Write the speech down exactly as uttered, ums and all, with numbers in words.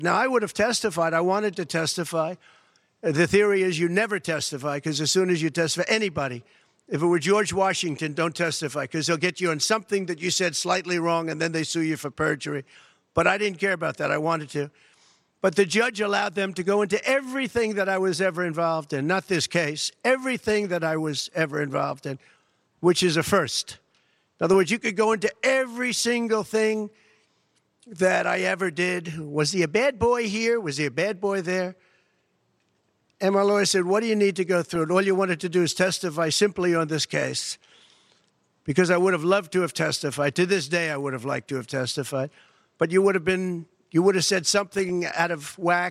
Now, I would have testified. I wanted to testify. The theory is you never testify, because as soon as you testify, anybody, if it were George Washington, don't testify, because they'll get you on something that you said slightly wrong, and then they sue you for perjury. But I didn't care about that. I wanted to. But the judge allowed them to go into everything that I was ever involved in, not this case, everything that I was ever involved in, which is a first. In other words, you could go into every single thing that I ever did. Was he a bad boy here? Was he a bad boy there? And my lawyer said, what do you need to go through? And all you wanted to do is testify simply on this case, because I would have loved to have testified. To this day, I would have liked to have testified. But you would have been, you would have said something out of whack.